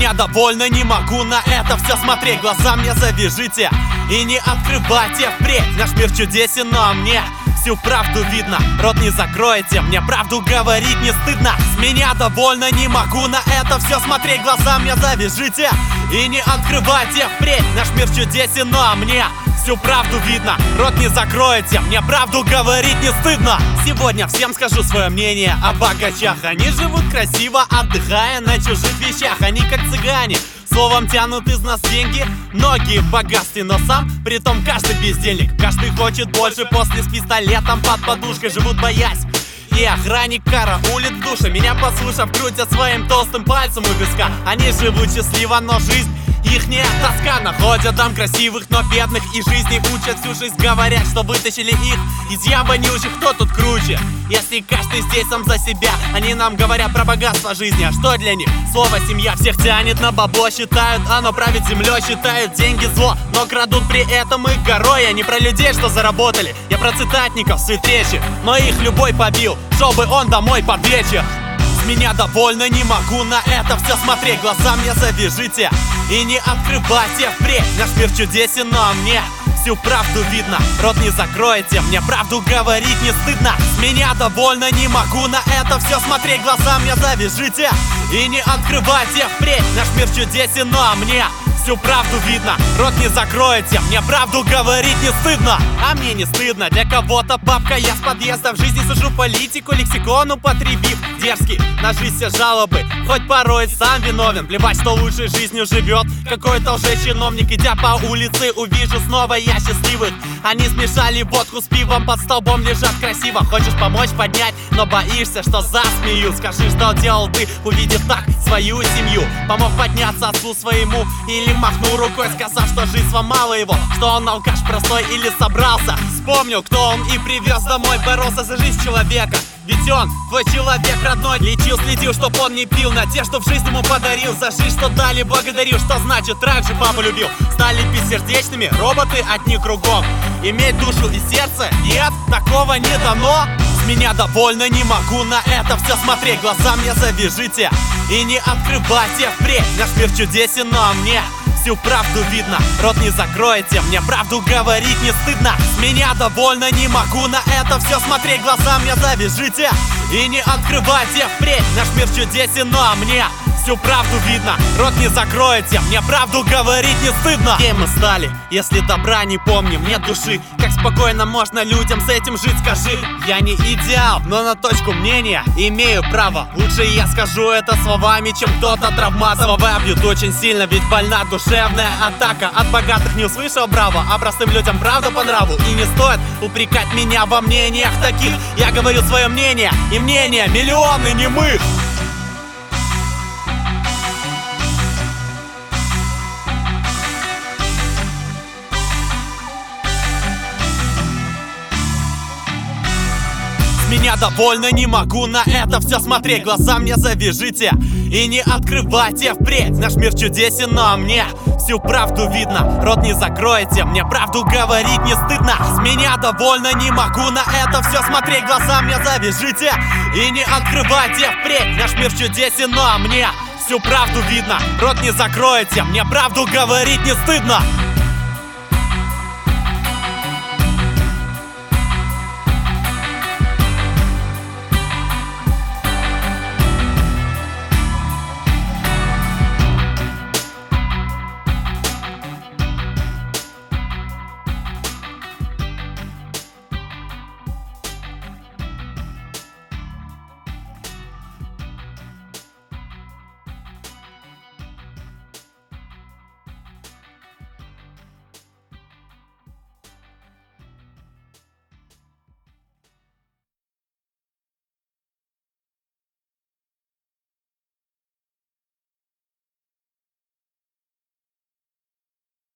меня довольно, не могу на это все смотреть. Глаза мне завяжите и не открывайте впредь. Наш мир чудесен, но мне всю правду видно. Рот не закроете, мне правду говорить не стыдно. С меня довольно, не могу на это все смотреть. Глаза мне завяжите и не открывайте впредь. Наш мир чудесен, но мне всю правду видно. Рот не закроете, мне правду говорить не стыдно. Сегодня всем скажу свое мнение о богачах. Они живут красиво, отдыхая на чужих вещах. Они как цыгане, словом тянут из нас деньги. Многие в богатстве, но сам притом каждый бездельник. Каждый хочет больше, после с пистолетом под подушкой живут боясь. И охранник караулит в душе. Меня послушав, крутят своим толстым пальцем у виска. Они живут счастливо, но жизнь ихняя тоска. Находят там красивых, но бедных, и жизни учат всю жизнь. Говорят, что вытащили их из ям вонючих. Кто тут круче, если каждый здесь сам за себя? Они нам говорят про богатство жизни, а что для них? Слово семья всех тянет на бабло. Считают, оно правит землей, считают деньги зло, но крадут при этом их горой. Я не про людей, что заработали, я про цитатников суть речи. Но их любой побил, чтобы он домой под вечер. С меня довольно, не могу на это все смотреть. Глаза мне завяжите и не открывайте впредь. Наш мир чудесен, но мне всю правду видно. Рот не закроете, мне правду говорить не стыдно. С меня довольно, не могу на это все смотреть. Глаза мне завяжите и не открывайте впредь. Наш мир чудесен, но мне всю правду видно. Рот не закроете, мне правду говорить не стыдно. А мне не стыдно, для кого-то бабка. Я с подъезда в жизни сужу политику, лексикон употребив дерзкий. На жизнь все жалобы, хоть порой сам виновен. Плевать, что лучшей жизнью живет какой-то лжечиновник. Идя по улице, увижу снова я счастливых. Они смешали водку с пивом, под столбом лежат красиво. Хочешь помочь поднять, но боишься, что засмеют. Скажи, что делал ты, увидев так свою семью. Помог подняться отцу своему или махнул рукой, сказав, что жизнь сломала его, что он алкаш простой или собрался. Вспомнил, кто он, и привез домой. Боролся за жизнь человека, ведь он твой человек родной. Лечил, следил, чтоб он не пил, надежду в жизнь ему подарил. За жизнь, что дали, благодарю. Что значит раньше папу любил? Стали бессердечными, роботы от них кругом. Иметь душу и сердце? Нет, такого не дано. С меня довольно, не могу на это все смотреть. Глаза мне завяжите и не открывайте впредь. Наш мир чудесен, но мне всю правду видно. Рот не закроете, мне правду говорить не стыдно. С меня довольно, не могу на это все смотреть. Глаза мне завяжите и не открывайте впредь. Наш мир чудесен, но мне всю правду видно. Рот не закроете, мне правду говорить не стыдно. Кем мы стали, если добра не помним, нет души? Как спокойно можно людям с этим жить, скажи? Я не идеал, но на точку мнения имею право. Лучше я скажу это словами, чем кто-то травматом. Слова бьют очень сильно, ведь больна душевная атака. От богатых не услышал браво, а простым людям правда по нраву. И не стоит упрекать меня во мнениях таких. Я говорю свое мнение, и мнение миллионы немых. Меня довольно, не могу на это все смотреть. Глаза мне завяжите и не открывайте впредь. Наш мир чудесен, но мне всю правду видно. Рот не закроете, мне правду говорить не стыдно. С меня довольно, не могу на это все смотреть. Глаза мне завяжите и не открывайте впредь. Наш мир чудесен, но мне всю правду видно. Рот не закроете, мне правду говорить не стыдно.